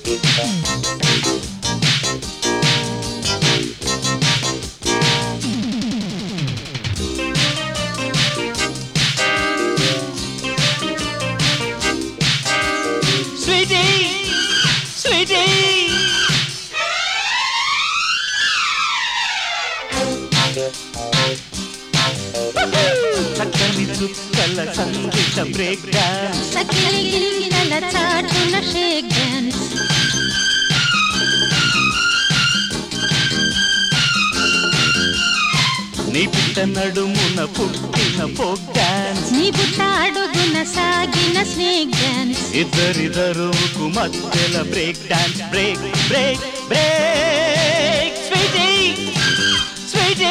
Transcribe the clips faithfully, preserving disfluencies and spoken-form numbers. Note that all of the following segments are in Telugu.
చక్కని చుక్కల సంగీత బ్రేక్ డాన్స్ సకిలి గిలిగినల చాటున షేక్ డాన్స్ నీ పుట్ట నడుమున పుట్టిన ఫోక్ డాన్స్ నీ పుట్ట అడుగున సాగిన స్నేక్ డాన్స్ ఇద్దరిద్దరుకు మధ్యల break dance break break break sweetie sweetie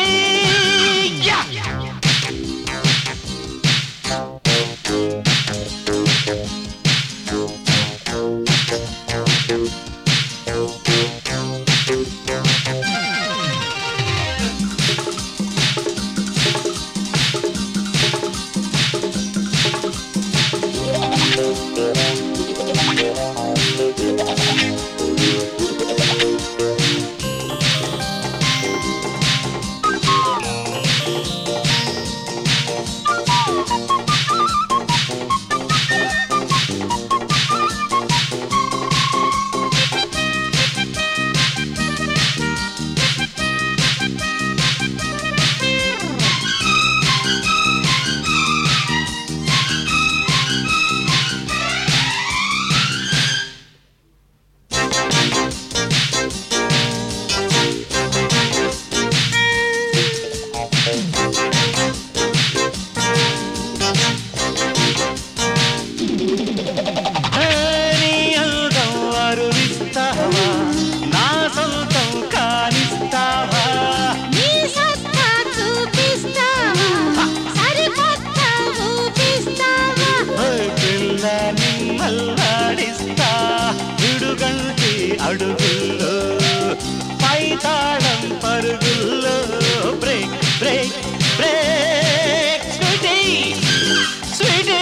అడుగుల్లో పైతాళం పరుగుల్లో break break break sweetie sweetie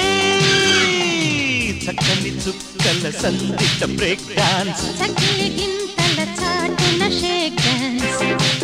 చక్కని చుక్కల సంగీత బ్రేక్ డాన్స్ సకిలి గింతల చాటున షేక్ డాన్స్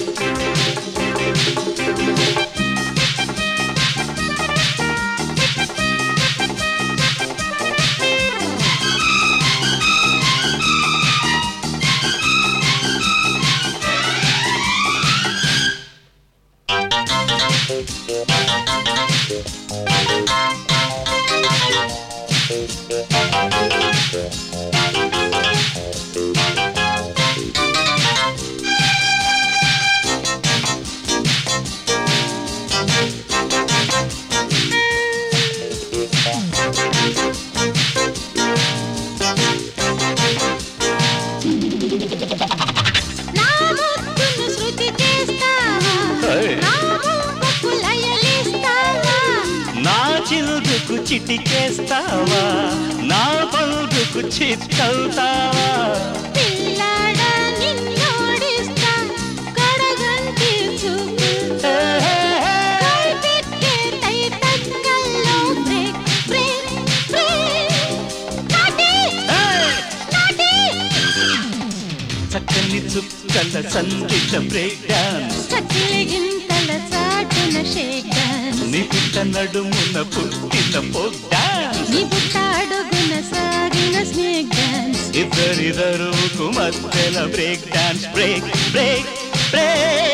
చిలుదుకు చిటికేస్తావా నా పలుకు చిత్తవుతావా పిల్లాడా నిన్నోడిస్తా కడగంటి చూపుతో కైపెట్టే తై తక్కల్లో break break break naughty naughty చక్కని చుక్కల సంగీత బ్రేక్ డాన్స్ సకిలి గింతల చాటున షేక్ డాన్స్ నీ పుట్ట నడుమున పుట్టిన ఫోక్ డాన్స్ నీ పుట్ట అడుగున సాగిన స్నేక్ డాన్స్ ఇద్దరిద్దరుకు మధ్యల break dance break break break